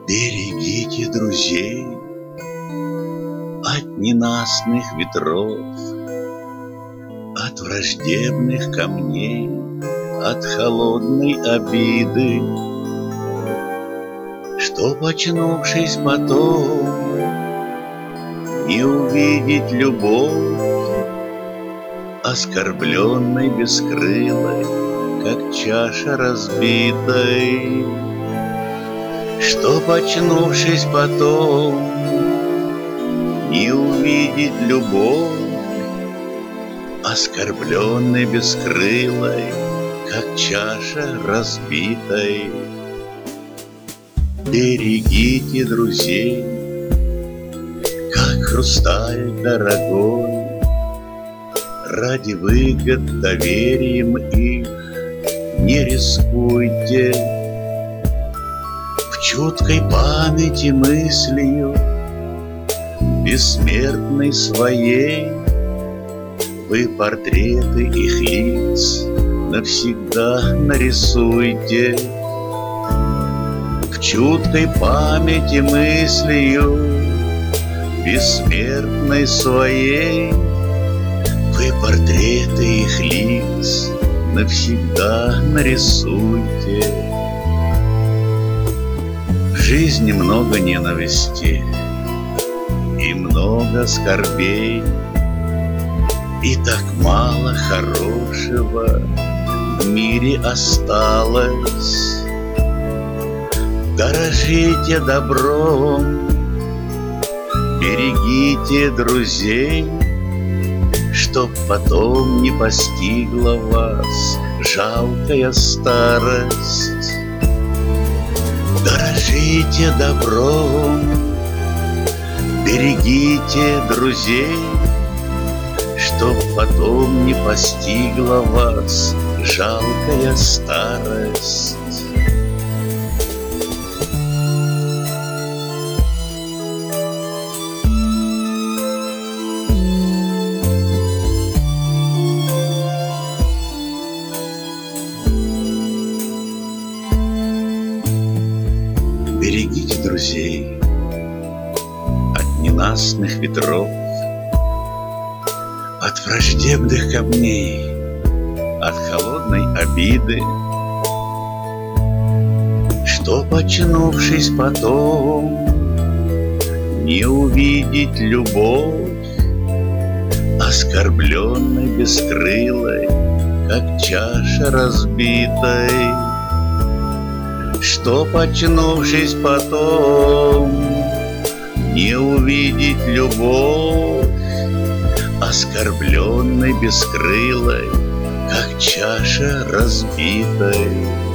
Берегите друзей от ненастных ветров, от враждебных камней, от холодной обиды, чтоб, очнувшись потом, не увидеть любовь оскорбленной, бескрылой, как чаша разбитой. Чтоб, очнувшись потом, не увидеть любовь оскорбленной, бескрылой, как чаша разбитой. Берегите друзей, как хрусталь дорогой, ради выгод доверием их не рискуйте. В чуткой памяти мыслью бессмертной своей вы портреты их лиц навсегда нарисуйте. В чуткой памяти мыслью бессмертной своей вы портреты их лиц навсегда нарисуйте. В жизни много ненависти и много скорбей, и так мало хорошего в мире осталось. Дорожите добром, берегите друзей, чтоб потом не постигла вас жалкая старость. Дорожите добром, берегите друзей, чтоб потом не постигла вас жалкая старость. Берегите друзей от ненастных ветров, от враждебных камней, от холодной обиды, чтоб, очнувшись потом, не увидеть любовь оскорбленной, бескрылой, как чаша разбитой. Чтоб, очнувшись потом, не увидеть любовь оскорбленной, бескрылой, как чаша разбитой.